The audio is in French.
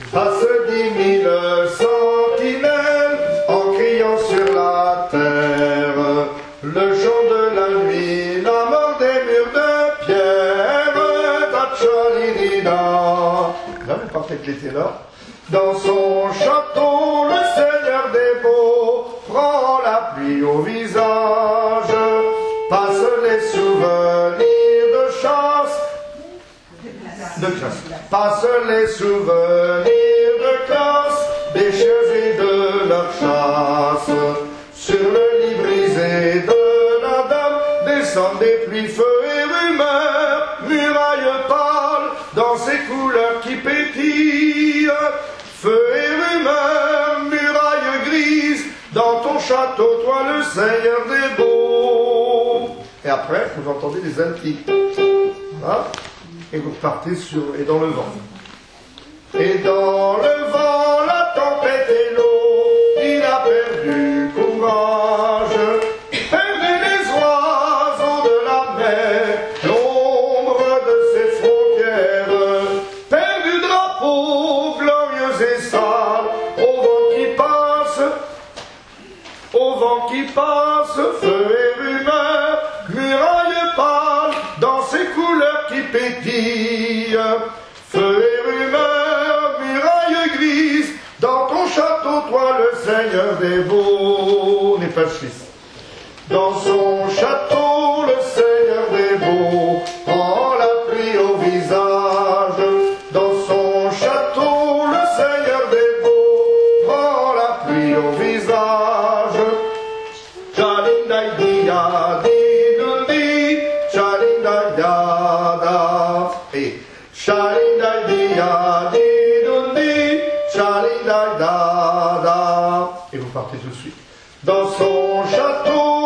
passe 10 000 sentinelles en criant sur la terre le chant de la nuit, la mort des murs de pierre, Tachalidina. Là, vous partez avec les ténors. Dans son château, le Seigneur des beaux prend la pluie au visage, passe les souvenirs de chasse, passe les souvenirs de classe, des chiens et de leur chasse. Sur le lit brisé de la dame, descendent des pluies, feu et rumeurs, murailles pâles, dans ses couleurs qui pétillent. Feu et rumeurs, murailles grises, dans ton château, toi le Seigneur des beaux. Et après, vous entendez des altis. Hein? Et vous partez sur, et dans le vent. Et dans le vent, la tempête et l'eau, il a perdu courage, perdu les oiseaux de la mer, l'ombre de ses frontières, perdu drapeau glorieux et sale, au vent qui passe, feu et rumeur, muraille pâle, dans ses couleurs qui pétillent, feu et rumeur, muraille grise, dans ton château, toi le Seigneur des beaux, n'est pas suisse. Dans son château, le Seigneur des beaux prend la pluie au visage. Dans son château, le Seigneur des beaux prend la pluie au visage. Chalindai dia di, chalindai da. Et chalindai dia di, chalindai da. Et vous partez tout de suite. Dans son château,